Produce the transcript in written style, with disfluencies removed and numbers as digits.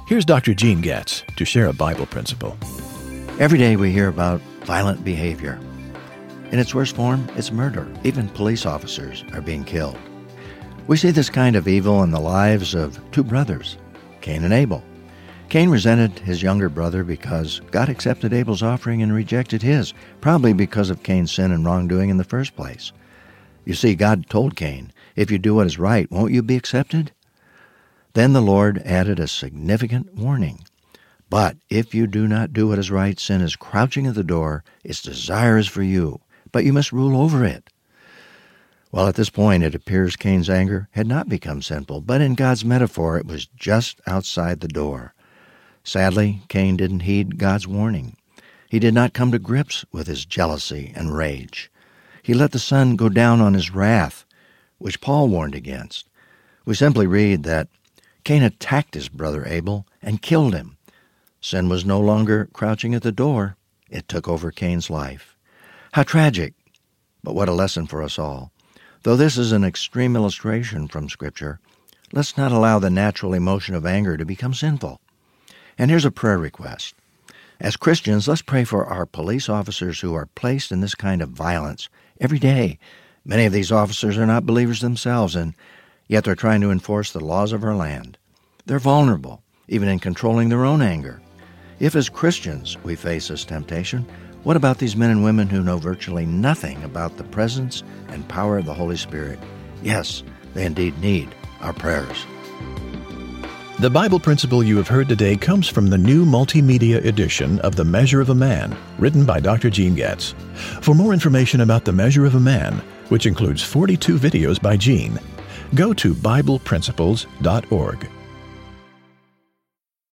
Here's Dr. Gene Getz to share a Bible principle. Every day we hear about violent behavior. In its worst form, it's murder. Even police officers are being killed. We see this kind of evil in the lives of two brothers, Cain and Abel. Cain resented his younger brother because God accepted Abel's offering and rejected his, probably because of Cain's sin and wrongdoing in the first place. You see, God told Cain, "If you do what is right, won't you be accepted?" Then the Lord added a significant warning. "But if you do not do what is right, sin is crouching at the door. Its desire is for you, but you must rule over it." Well, at this point, it appears Cain's anger had not become sinful, but in God's metaphor, it was just outside the door. Sadly, Cain didn't heed God's warning. He did not come to grips with his jealousy and rage. He let the sun go down on his wrath, which Paul warned against. We simply read that Cain attacked his brother Abel and killed him. Sin was no longer crouching at the door. It took over Cain's life. How tragic, but what a lesson for us all. Though this is an extreme illustration from Scripture, let's not allow the natural emotion of anger to become sinful. And here's a prayer request. As Christians, let's pray for our police officers who are placed in this kind of violence every day. Many of these officers are not believers themselves, and yet they're trying to enforce the laws of our land. They're vulnerable, even in controlling their own anger. If as Christians we face this temptation, what about these men and women who know virtually nothing about the presence and power of the Holy Spirit? Yes, they indeed need our prayers. The Bible principle you have heard today comes from the new multimedia edition of The Measure of a Man, written by Dr. Gene Getz. For more information about The Measure of a Man, which includes 42 videos by Gene, go to BiblePrinciples.org.